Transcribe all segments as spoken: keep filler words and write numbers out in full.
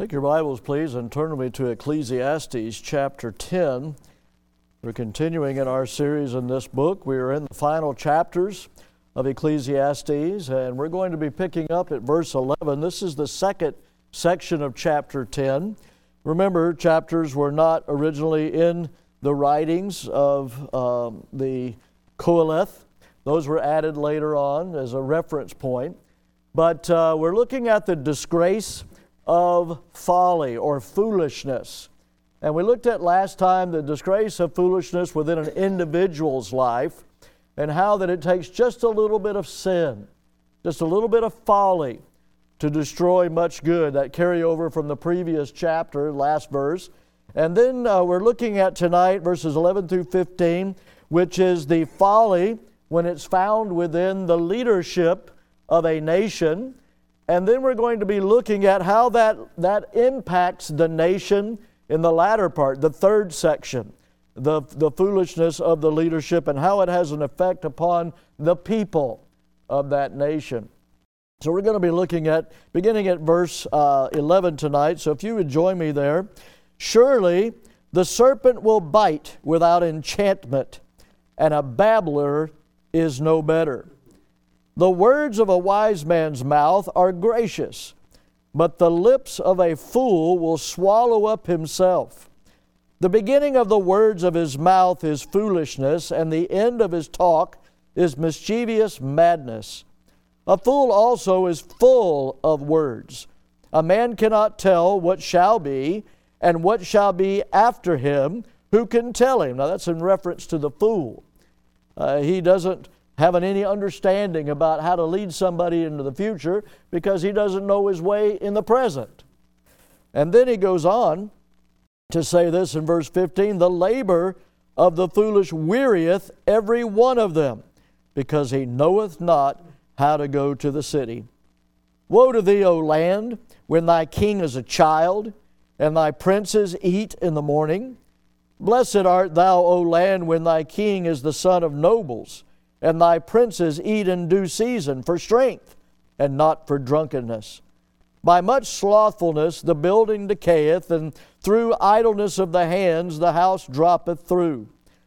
Take your Bibles, please, and turn with me to Ecclesiastes chapter ten. We're continuing in our series in this book. We are in the final chapters of Ecclesiastes, and we're going to be picking up at verse eleven. This is the second section of chapter ten. Remember, chapters were not originally in the writings of um, the Qoheleth. Those were added later on as a reference point. But uh, we're looking at the disgrace of folly or foolishness. And we looked at last time the disgrace of foolishness within an individual's life and how that it takes just a little bit of sin, just a little bit of folly to destroy much good. That carryover from the previous chapter, last verse. And then uh, we're looking at tonight verses eleven through fifteen, which is the folly when it's found within the leadership of a nation. And then we're going to be looking at how that, that impacts the nation in the latter part, the third section, the, the foolishness of the leadership and how it has an effect upon the people of that nation. So we're going to be looking at, beginning at verse uh, eleven tonight. So if you would join me there. Surely the serpent will bite without enchantment, and a babbler is no better. The words of a wise man's mouth are gracious, but the lips of a fool will swallow up himself. The beginning of the words of his mouth is foolishness, and the end of his talk is mischievous madness. A fool also is full of words. A man cannot tell what shall be, and what shall be after him. Who can tell him? Now that's in reference to the fool. Uh, he doesn't have any understanding about how to lead somebody into the future because he doesn't know his way in the present. And then he goes on to say this in verse fifteen, the labor of the foolish wearieth every one of them, because he knoweth not how to go to the city. Woe to thee, O land, when thy king is a child, and thy princes eat in the morning. Blessed art thou, O land, when thy king is the son of nobles, and thy princes eat in due season for strength, and not for drunkenness. By much slothfulness the building decayeth, and through idleness of the hands the house droppeth through.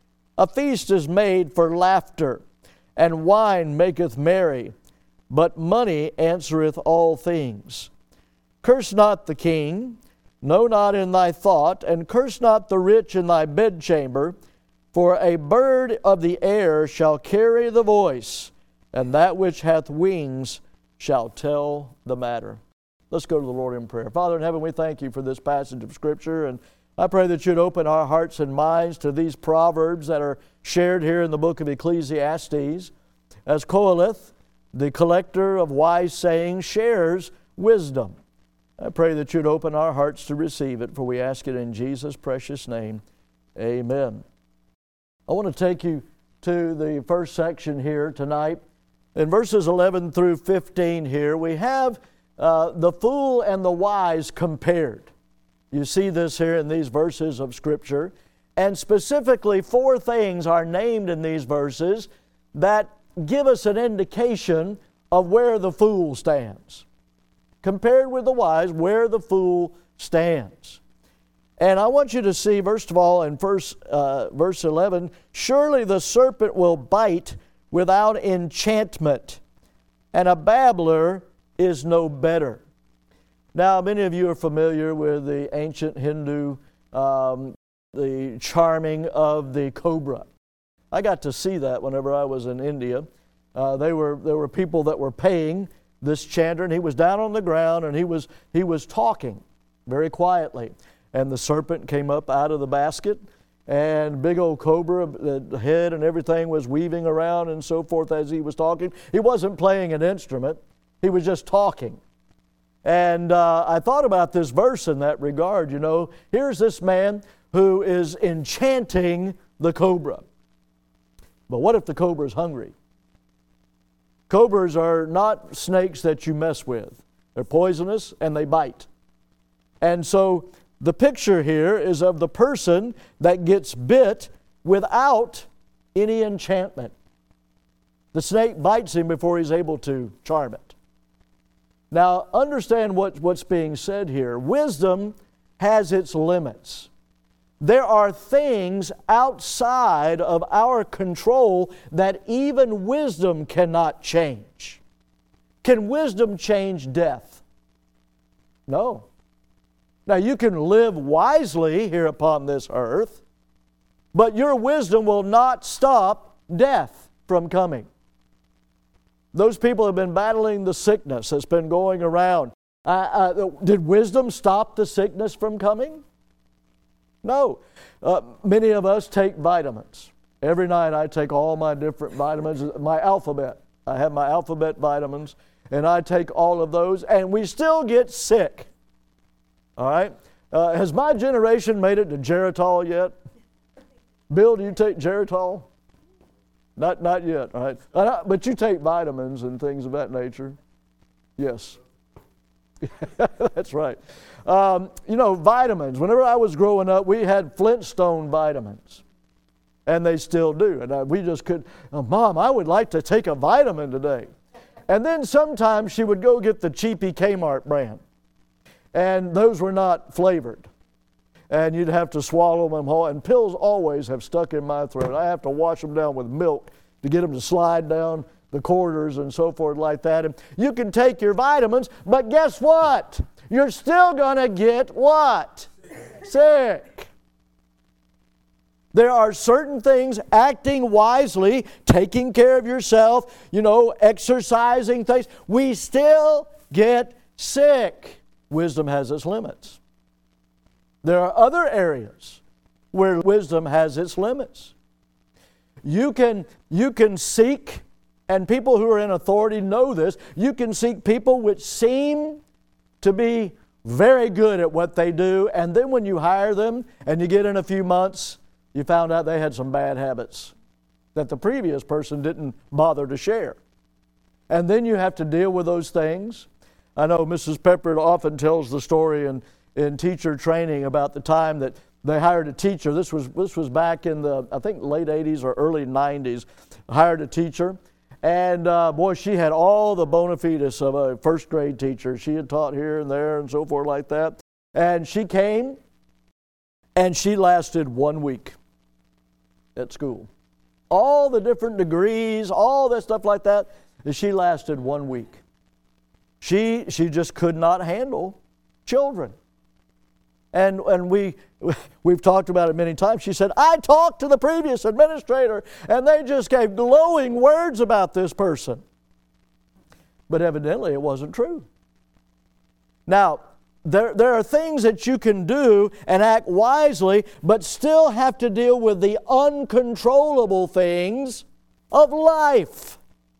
A feast is made for laughter, and wine maketh merry, but money answereth all things. Curse not the king, no, not in thy thought, and curse not the rich in thy bedchamber, for a bird of the air shall carry the voice, and that which hath wings shall tell the matter. Let's go to the Lord in prayer. Father in heaven, we thank you for this passage of Scripture, and I pray that you'd open our hearts and minds to these proverbs that are shared here in the book of Ecclesiastes. As Qoheleth, the collector of wise sayings, shares wisdom. I pray that you'd open our hearts to receive it, for we ask it in Jesus' precious name. Amen. I want to take you to the first section here tonight. In verses eleven through fifteen here, we have uh, the fool and the wise compared. You see this here in these verses of Scripture. And specifically, four things are named in these verses that give us an indication of where the fool stands. Compared with the wise, where the fool stands. And I want you to see, first of all, in verse, uh, verse eleven, surely the serpent will bite without enchantment, and a babbler is no better. Now, many of you are familiar with the ancient Hindu, um, the charming of the cobra. I got to see that whenever I was in India. Uh, they were, there were people that were paying this chanter, and he was down on the ground, and he was, he was talking very quietly. And the serpent came up out of the basket, and big old cobra, the head and everything was weaving around and so forth as he was talking. He wasn't playing an instrument. He was just talking. And uh, I thought about this verse in that regard. You know, here's this man who is enchanting the cobra. But what if the cobra is hungry? Cobras are not snakes that you mess with. They're poisonous and they bite. And so the picture here is of the person that gets bit without any enchantment. The snake bites him before he's able to charm it. Now, understand what, what's being said here. Wisdom has its limits. There are things outside of our control that even wisdom cannot change. Can wisdom change death? No. Now, you can live wisely here upon this earth, but your wisdom will not stop death from coming. Those people have been battling the sickness that's been going around. Uh, uh, did wisdom stop the sickness from coming? No. Uh, many of us take vitamins. Every night I take all my different vitamins, my alphabet. I have my alphabet vitamins, and I take all of those, and we still get sick. All right? Uh, has my generation made it to Geritol yet? Bill, do you take Geritol? Not, not yet, all right? Uh, but you take vitamins and things of that nature. Yes. That's right. Um, you know, vitamins. Whenever I was growing up, we had Flintstone vitamins. And they still do. And I, we just could, oh, Mom, I would like to take a vitamin today. And then sometimes she would go get the cheapy Kmart brand. And those were not flavored. And you'd have to swallow them whole. And pills always have stuck in my throat. I have to wash them down with milk to get them to slide down the corridors and so forth like that. And you can take your vitamins, but guess what? You're still going to get what? Sick. There are certain things, acting wisely, taking care of yourself, you know, exercising things. We still get sick. Wisdom has its limits. There are other areas where wisdom has its limits. You can, you can seek, and people who are in authority know this, you can seek people which seem to be very good at what they do, and then when you hire them and you get in a few months, you found out they had some bad habits that the previous person didn't bother to share. And then you have to deal with those things. I know Missus Pepper often tells the story in, in teacher training about the time that they hired a teacher. This was, this was back in the, I think, late eighties or early nineties. Hired a teacher. And uh, boy, she had all the bona fides of a first grade teacher. She had taught here and there and so forth like that. And she came, and she lasted one week at school. All the different degrees, all that stuff like that, she lasted one week. She, she just could not handle children. And, and we, we've talked about it many times. She said, I talked to the previous administrator, and they just gave glowing words about this person. But evidently it wasn't true. Now, there, there are things that you can do and act wisely, but still have to deal with the uncontrollable things of life.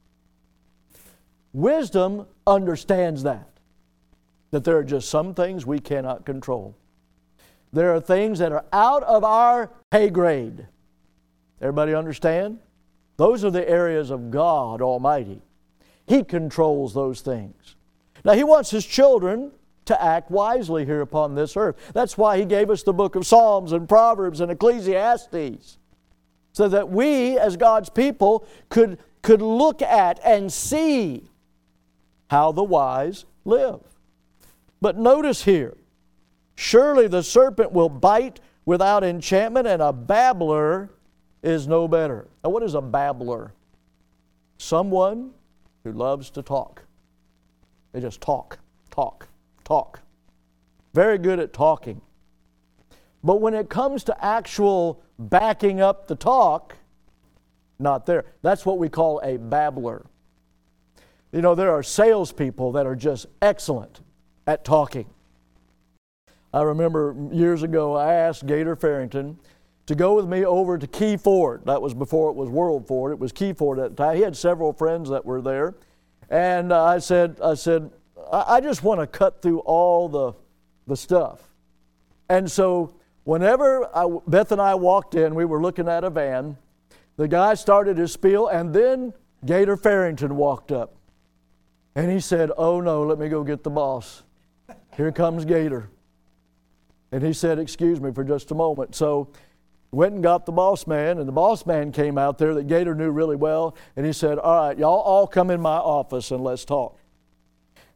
Wisdom understands that, that there are just some things we cannot control. There are things that are out of our pay grade. Everybody understand? Those are the areas of God Almighty. He controls those things. Now, He wants His children to act wisely here upon this earth. That's why He gave us the book of Psalms and Proverbs and Ecclesiastes, so that we, as God's people, could, could look at and see how the wise live. But notice here, surely the serpent will bite without enchantment, and a babbler is no better. Now, what is a babbler? Someone who loves to talk. They just talk, talk, talk. Very good at talking. But when it comes to actual backing up the talk, not there. That's what we call a babbler. You know, there are salespeople that are just excellent at talking. I remember years ago I asked Gator Farrington to go with me over to Key Ford. That was before it was World Ford. It was Key Ford at the time. He had several friends that were there. And uh, I said, I said, I, I just want to cut through all the, the stuff. And so whenever I, Beth and I walked in, we were looking at a van. The guy started his spiel, and then Gator Farrington walked up. And he said, oh no, let me go get the boss. Here comes Gator. And he said, excuse me for just a moment. So went and got the boss man, and the boss man came out there that Gator knew really well, and he said, all right, y'all all come in my office and let's talk.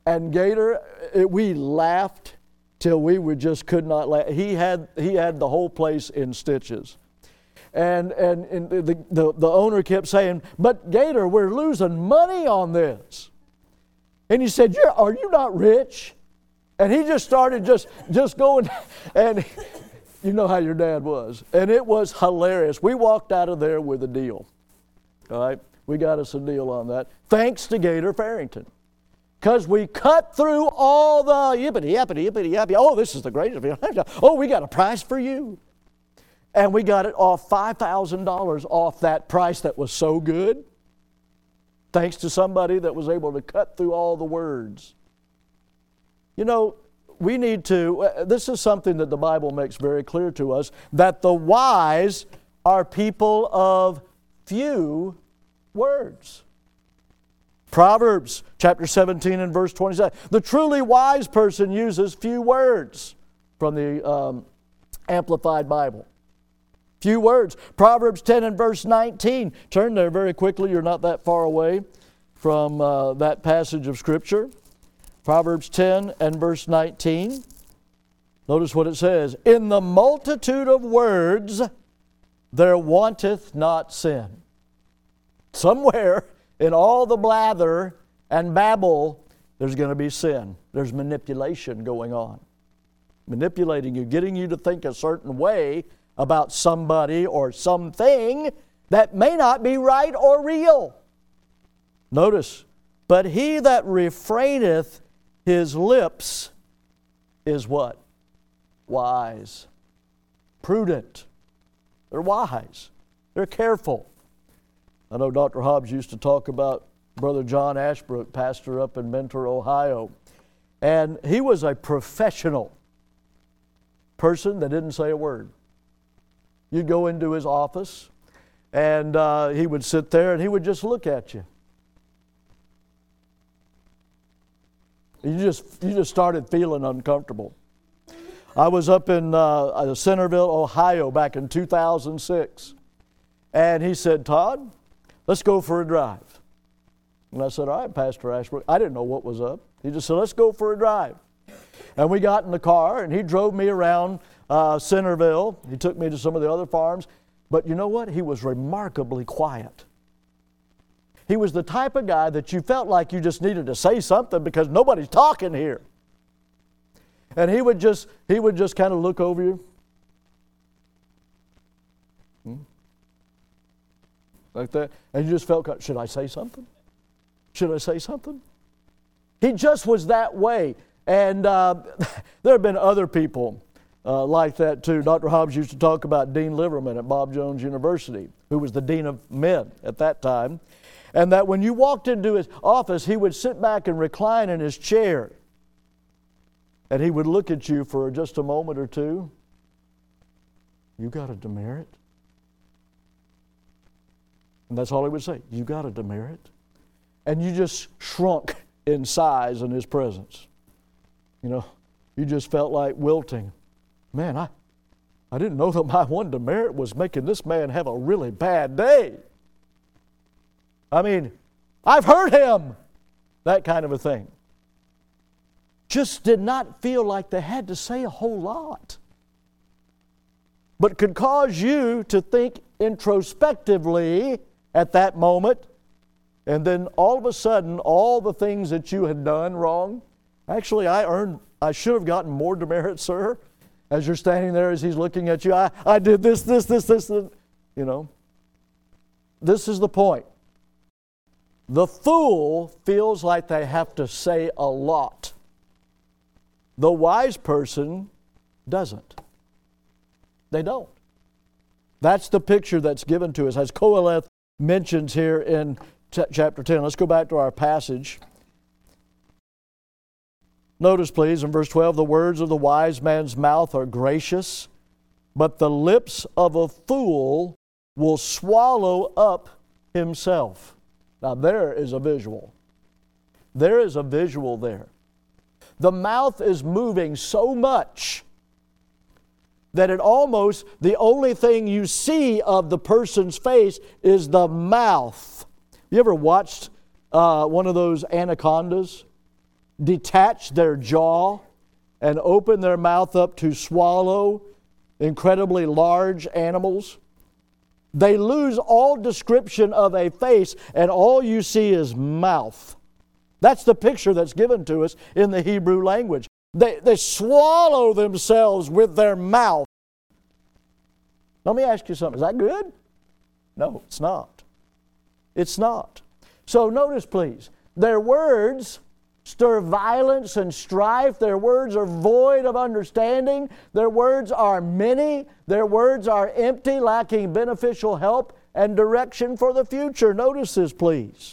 And Gator, it, we laughed till we would just could not laugh. He had he had the whole place in stitches. And and, and the, the, the owner kept saying, "But Gator, we're losing money on this." And he said, You're, "Are you not rich?" And he just started just, just going, and you know how your dad was. And it was hilarious. We walked out of there with a deal. All right? We got us a deal on that. Thanks to Gator Farrington. Because we cut through all the yippity, yappity, yippity, yappity. Oh, this is the greatest. Oh, we got a price for you. And we got it off five thousand dollars off that price that was so good. Thanks to somebody that was able to cut through all the words. You know, we need to, uh, this is something that the Bible makes very clear to us, that the wise are people of few words. Proverbs chapter seventeen and verse twenty-seven. The truly wise person uses few words, from the um, Amplified Bible. Few words. Proverbs ten and verse nineteen. Turn there very quickly. You're not that far away from uh, that passage of Scripture. Proverbs ten and verse nineteen. Notice what it says. In the multitude of words there wanteth not sin. Somewhere in all the blather and babble, there's going to be sin. There's manipulation going on. Manipulating you, getting you to think a certain way about somebody or something that may not be right or real. Notice, but he that refraineth his lips is what? Wise. Prudent. They're wise. They're careful. I know Doctor Hobbs used to talk about Brother John Ashbrook, pastor up in Mentor, Ohio. And he was a professional person that didn't say a word. You'd go into his office, and uh, he would sit there, and he would just look at you. You just you just started feeling uncomfortable. I was up in uh, Centerville, Ohio, back in two thousand six, and he said, "Todd, let's go for a drive." And I said, "All right, Pastor Ashbrook." I didn't know what was up. He just said, "Let's go for a drive." And we got in the car, and he drove me around uh, Centerville. He took me to some of the other farms. But you know what? He was remarkably quiet. He was the type of guy that you felt like you just needed to say something because nobody's talking here. And he would just he would just kind of look over you. Hmm? Like that. And you just felt, should I say something? Should I say something? He just was that way. And uh, there have been other people uh, like that too. Doctor Hobbs used to talk about Dean Liverman at Bob Jones University, who was the Dean of Men at that time. And that when you walked into his office, he would sit back and recline in his chair. And he would look at you for just a moment or two. You got a demerit? And that's all he would say. You got a demerit? And you just shrunk in size in his presence. You know, you just felt like wilting. Man, I, I didn't know that my one demerit was making this man have a really bad day. I mean, I've heard him. That kind of a thing. Just did not feel like they had to say a whole lot. But could cause you to think introspectively at that moment, and then all of a sudden, all the things that you had done wrong, actually, I earned, I should have gotten more demerit, sir. As you're standing there, as he's looking at you, I, I did this, this, this, this, this, you know. This is the point. The fool feels like they have to say a lot. The wise person doesn't. They don't. That's the picture that's given to us, as Qoheleth mentions here in ch- chapter ten. Let's go back to our passage. Notice, please, in verse twelve, the words of the wise man's mouth are gracious, but the lips of a fool will swallow up himself. Now, there is a visual. There is a visual there. The mouth is moving so much that it almost, the only thing you see of the person's face is the mouth. You ever watched uh, one of those anacondas? detach their jaw and open their mouth up to swallow incredibly large animals. They lose all description of a face, and all you see is mouth. That's the picture that's given to us in the Hebrew language. They, they swallow themselves with their mouth. Let me ask you something. Is that good? No, it's not. It's not. So notice, please, their words stir violence and strife. Their words are void of understanding. Their words are many. Their words are empty, lacking beneficial help and direction for the future. Notice this, please.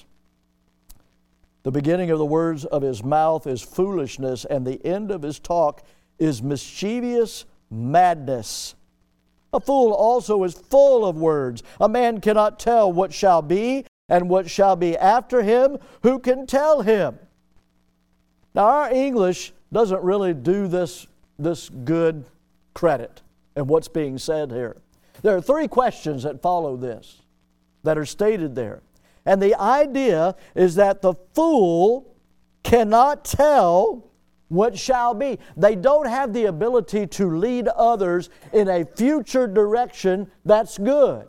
The beginning of the words of his mouth is foolishness, and the end of his talk is mischievous madness. A fool also is full of words. A man cannot tell what shall be, and what shall be after him. Who can tell him? Now, our English doesn't really do this, this good credit in what's being said here. There are three questions that follow this that are stated there. And the idea is that the fool cannot tell what shall be. They don't have the ability to lead others in a future direction that's good.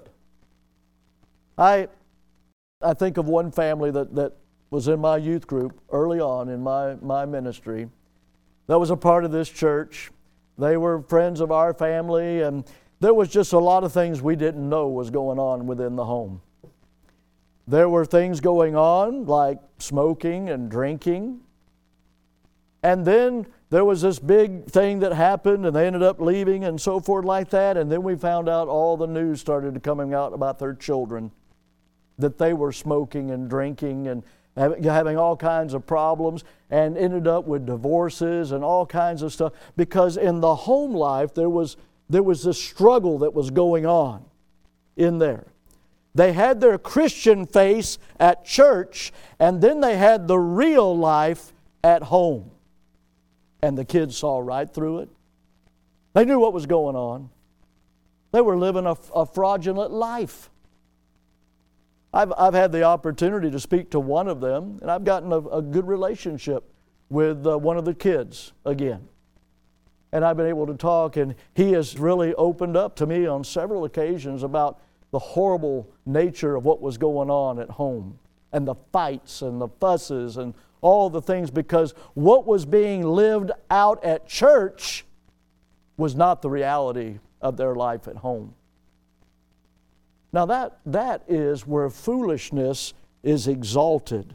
I, I think of one family that, that was in my youth group early on in my, my ministry that was a part of this church. They were friends of our family, and there was just a lot of things we didn't know was going on within the home. There were things going on like smoking and drinking. And then there was this big thing that happened, and they ended up leaving and so forth like that. And then we found out all the news started coming out about their children, that they were smoking and drinking and having all kinds of problems, and ended up with divorces and all kinds of stuff. Because in the home life, there was, there was this struggle that was going on in there. They had their Christian face at church, and then they had the real life at home. And the kids saw right through it. They knew what was going on. They were living a, a fraudulent life. I've, I've had the opportunity to speak to one of them, and I've gotten a, a good relationship with uh, one of the kids again. And I've been able to talk, and he has really opened up to me on several occasions about the horrible nature of what was going on at home, and the fights and the fusses and all the things, because what was being lived out at church was not the reality of their life at home. Now that, that is where foolishness is exalted.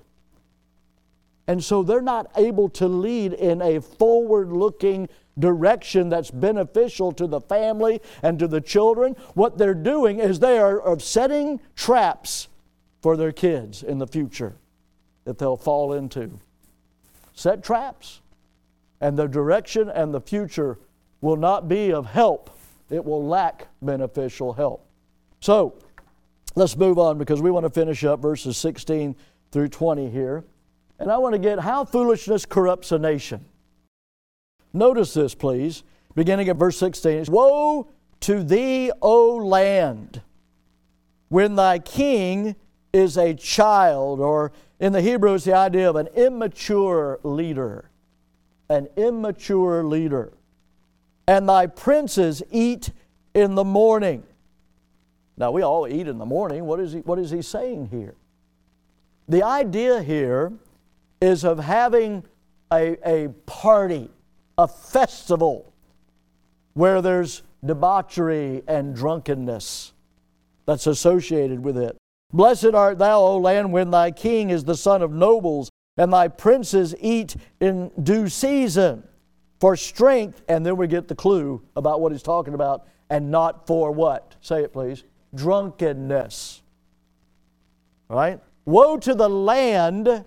And so they're not able to lead in a forward-looking direction that's beneficial to the family and to the children. What they're doing is they are setting traps for their kids in the future that they'll fall into. Set traps. And the direction and the future will not be of help. It will lack beneficial help. So, let's move on, because we want to finish up verses sixteen through twenty here. And I want to get how foolishness corrupts a nation. Notice this, please. Beginning at verse sixteen. Woe to thee, O land, when thy king is a child, or in the Hebrew it's the idea of an immature leader. An immature leader. And thy princes eat in the morning. Now, we all eat in the morning. What is he, what is he saying here? The idea here is of having a, a party, a festival, where there's debauchery and drunkenness that's associated with it. Blessed art thou, O land, when thy king is the son of nobles, and thy princes eat in due season for strength. And then we get the clue about what he's talking about, and not for what? Say it, please. Drunkenness. All right? Woe to the land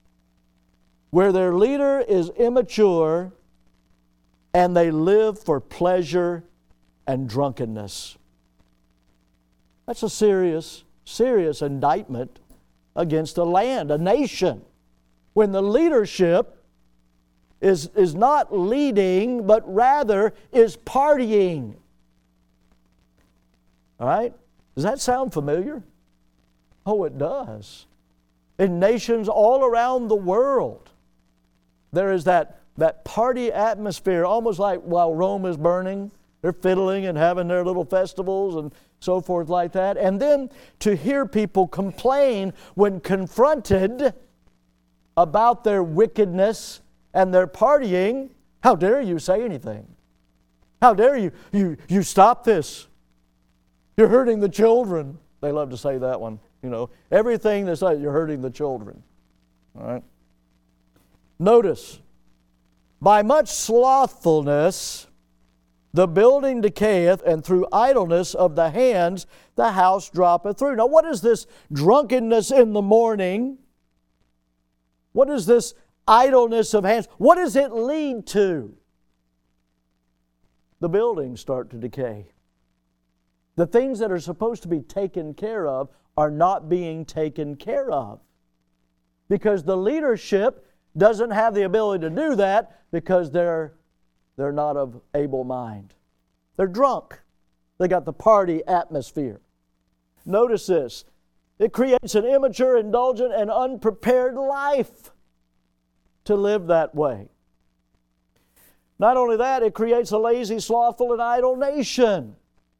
where their leader is immature and they live for pleasure and drunkenness. That's a serious, serious indictment against a land, a nation. When the leadership is, is not leading, but rather is partying. All right? Does that sound familiar? Oh, it does. In nations all around the world, there is that, that party atmosphere, almost like while Rome is burning, they're fiddling and having their little festivals and so forth like that. And then to hear people complain when confronted about their wickedness and their partying, how dare you say anything? How dare you, you, you stop this? You're hurting the children. They love to say that one. You know, everything they say, you're hurting the children. All right. Notice, by much slothfulness, the building decayeth, and through idleness of the hands, the house droppeth through. Now, what is this drunkenness in the morning? What is this idleness of hands? What does it lead to? The buildings start to decay. The things that are supposed to be taken care of are not being taken care of. Because the leadership doesn't have the ability to do that because they're, they're not of able mind. They're drunk. They got the party atmosphere. Notice this. It creates an immature, indulgent, and unprepared life to live that way. Not only that, it creates a lazy, slothful, and idle nation.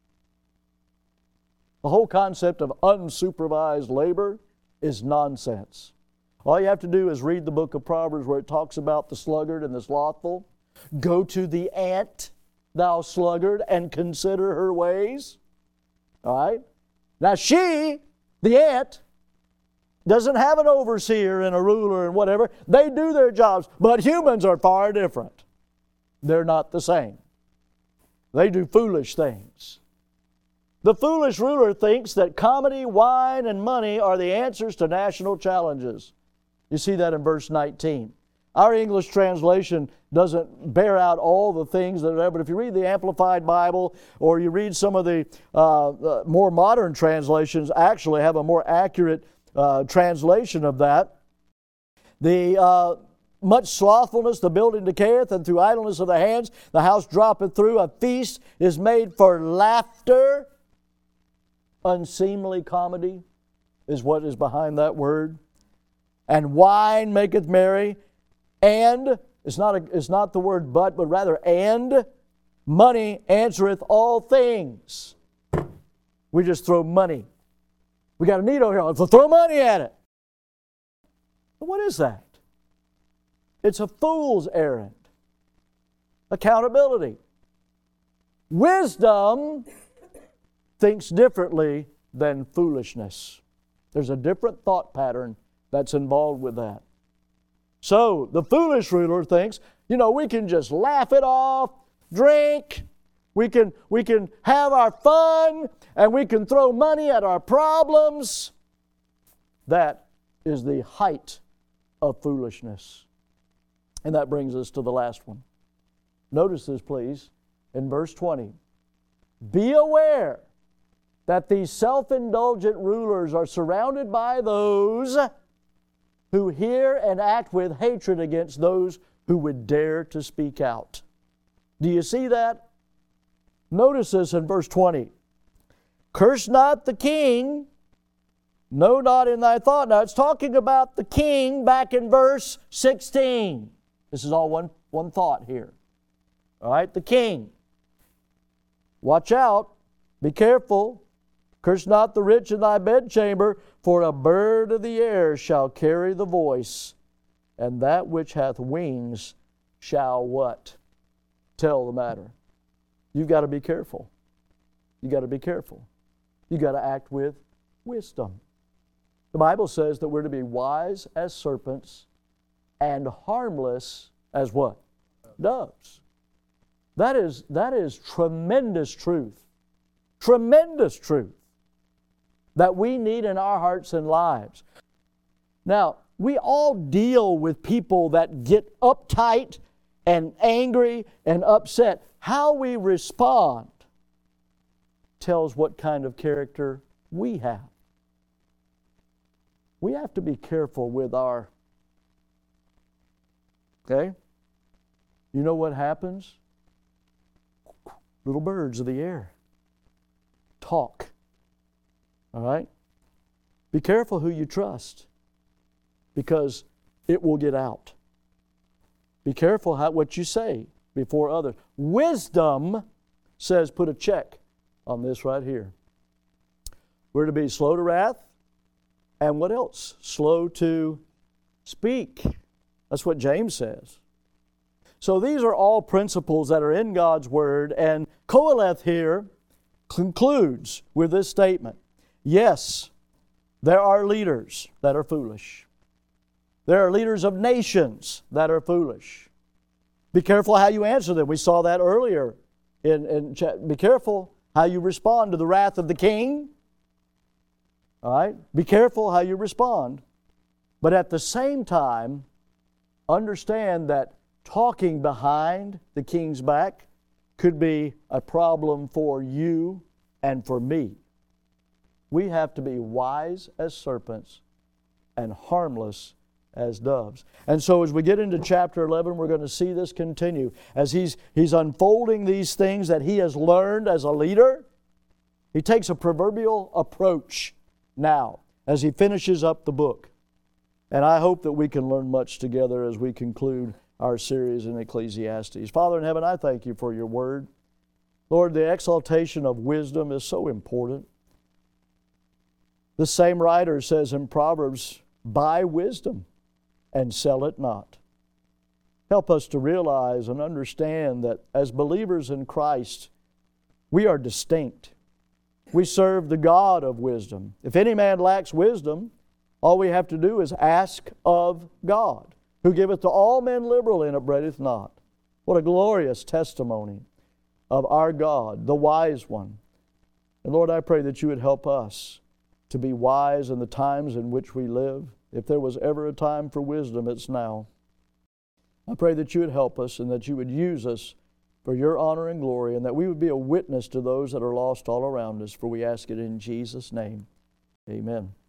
The whole concept of unsupervised labor is nonsense. All you have to do is read the book of Proverbs where it talks about the sluggard and the slothful. Go to the ant, thou sluggard, and consider her ways. All right? Now she, the ant, doesn't have an overseer and a ruler and whatever. They do their jobs, but humans are far different. They're not the same. They do foolish things. The foolish ruler thinks that comedy, wine, and money are the answers to national challenges. You see that in verse nineteen. Our English translation doesn't bear out all the things that are there, but if you read the Amplified Bible or you read some of the uh, uh, more modern translations, actually have a more accurate uh, translation of that. The uh, much slothfulness, the building decayeth, and through idleness of the hands, the house droppeth through. A feast is made for laughter. Unseemly comedy is what is behind that word. And wine maketh merry. And, it's not, a, it's not the word but, but rather and, money answereth all things. We just throw money. We got a need over here. Let's throw money at it. But what is that? It's a fool's errand. Accountability. Wisdom thinks differently than foolishness. There's a different thought pattern that's involved with that. So, the foolish ruler thinks, you know, we can just laugh it off, drink, we can, we can have our fun, and we can throw money at our problems. That is the height of foolishness. And that brings us to the last one. Notice this, please, in verse twenty. Be aware that these self-indulgent rulers are surrounded by those who hear and act with hatred against those who would dare to speak out. Do you see that? Notice this in verse twenty. Curse not the king, no, not in thy thought. Now it's talking about the king back in verse sixteen. This is all one, one thought here. All right, the king. Watch out. Be careful. Curse not the rich in thy bedchamber, for a bird of the air shall carry the voice, and that which hath wings shall what? Tell the matter. You've got to be careful. You've got to be careful. You've got to act with wisdom. The Bible says that we're to be wise as serpents and harmless as what? Doves. That is, that is tremendous truth. Tremendous truth that we need in our hearts and lives. Now, we all deal with people that get uptight and angry and upset. How we respond tells what kind of character we have. We have to be careful with our, okay? You know what happens? Little birds of the air talk. All right? Be careful who you trust, because it will get out. Be careful how, what you say before others. Wisdom says put a check on this right here. We're to be slow to wrath, and what else? Slow to speak. That's what James says. So these are all principles that are in God's Word, and Qoheleth here concludes with this statement. Yes, there are leaders that are foolish. There are leaders of nations that are foolish. Be careful how you answer them. We saw that earlier. In, in, be careful how you respond to the wrath of the king. All right? Be careful how you respond. But at the same time, understand that talking behind the king's back could be a problem for you and for me. We have to be wise as serpents and harmless as doves. And so as we get into chapter eleven, we're going to see this continue. As he's, he's unfolding these things that he has learned as a leader, he takes a proverbial approach now as he finishes up the book. And I hope that we can learn much together as we conclude our series in Ecclesiastes. Father in heaven, I thank you for your word. Lord, the exaltation of wisdom is so important. The same writer says in Proverbs, buy wisdom and sell it not. Help us to realize and understand that as believers in Christ, we are distinct. We serve the God of wisdom. If any man lacks wisdom, all we have to do is ask of God, who giveth to all men liberally and upbraideth not. What a glorious testimony of our God, the wise one. And Lord, I pray that you would help us to be wise in the times in which we live. If there was ever a time for wisdom, it's now. I pray that you would help us and that you would use us for your honor and glory, and that we would be a witness to those that are lost all around us, for we ask it in Jesus' name. Amen.